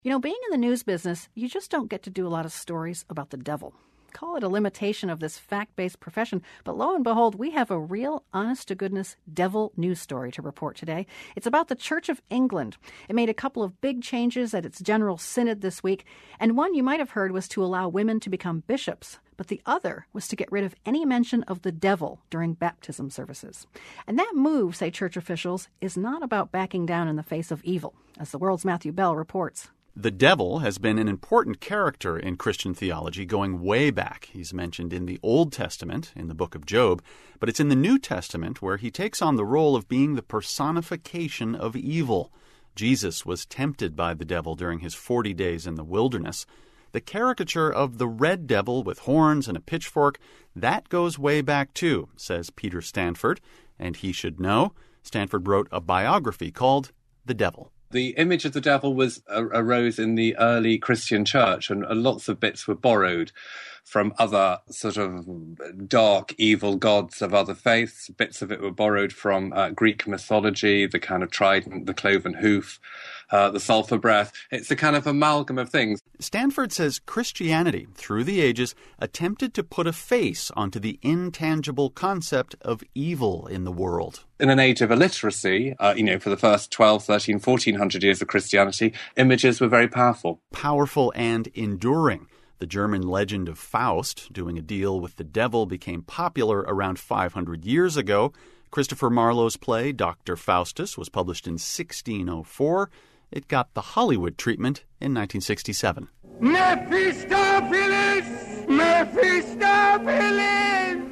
You know, being in the news business, you just don't get to do a lot of stories about the devil. Call it a limitation of this fact-based profession, but lo and behold, we have a real, honest-to-goodness devil news story to report today. It's about the Church of England. It made a couple of big changes at its General Synod this week, and one you might have heard was to allow women to become bishops, but the other was to get rid of any mention of the devil during baptism services. And that move, say church officials, is not about backing down in the face of evil, as the World's Matthew Bell reports. The devil has been an important character in Christian theology going way back. He's mentioned in the Old Testament, in the book of Job, but it's in the New Testament where he takes on the role of being the personification of evil. Jesus was tempted by the devil during his 40 days in the wilderness. The caricature of the red devil with horns and a pitchfork, that goes way back too, says Peter Stanford, and he should know. Stanford wrote a biography called The Devil. The image of the devil arose in the early Christian church, and lots of bits were borrowed from other sort of dark, evil gods of other faiths. Bits of it were borrowed from Greek mythology, the kind of trident, the cloven hoof, the sulfur breath. It's a kind of amalgam of things. Stanford says Christianity, through the ages, attempted to put a face onto the intangible concept of evil in the world. In an age of illiteracy, for the first 12, 13, 1400 years of Christianity, images were very powerful. Powerful and enduring. The German legend of Faust, doing a deal with the devil, became popular around 500 years ago. Christopher Marlowe's play, Dr. Faustus, was published in 1604. It got the Hollywood treatment in 1967. Mephistopheles! Mephistopheles!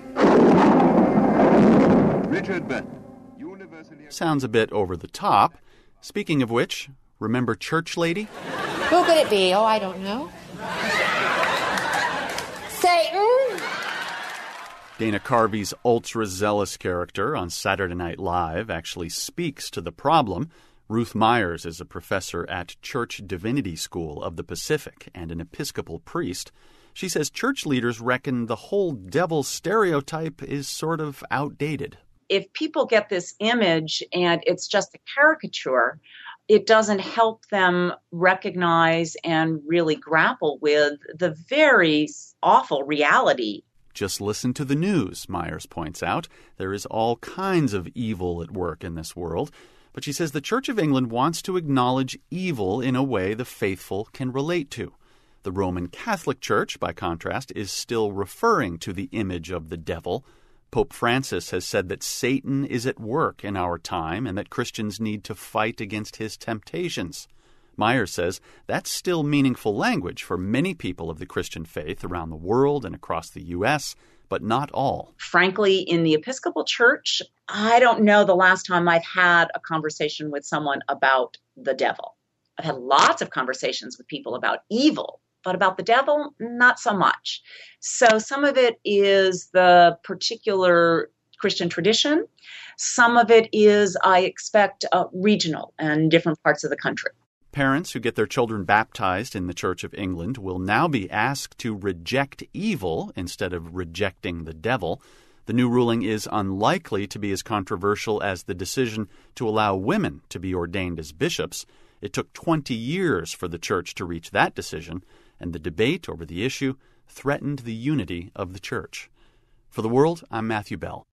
Richard Benton. Sounds a bit over the top. Speaking of which, remember Church Lady? Who could it be? Oh, I don't know. Satan? Dana Carvey's ultra-zealous character on Saturday Night Live actually speaks to the problem. Ruth Myers is a professor at Church Divinity School of the Pacific and an Episcopal priest. She says church leaders reckon the whole devil stereotype is sort of outdated. If people get this image and it's just a caricature, it doesn't help them recognize and really grapple with the very awful reality. Just listen to the news, Myers points out. There is all kinds of evil at work in this world. But she says the Church of England wants to acknowledge evil in a way the faithful can relate to. The Roman Catholic Church, by contrast, is still referring to the image of the devil. Pope Francis has said that Satan is at work in our time and that Christians need to fight against his temptations. Myers says that's still meaningful language for many people of the Christian faith around the world and across the U.S., but not all. Frankly, in the Episcopal Church, I don't know the last time I've had a conversation with someone about the devil. I've had lots of conversations with people about evil, but about the devil, not so much. So some of it is the particular Christian tradition. Some of it is, I expect, regional and different parts of the country. Parents who get their children baptized in the Church of England will now be asked to reject evil instead of rejecting the devil. The new ruling is unlikely to be as controversial as the decision to allow women to be ordained as bishops. It took 20 years for the Church to reach that decision, and the debate over the issue threatened the unity of the Church. For The World, I'm Matthew Bell.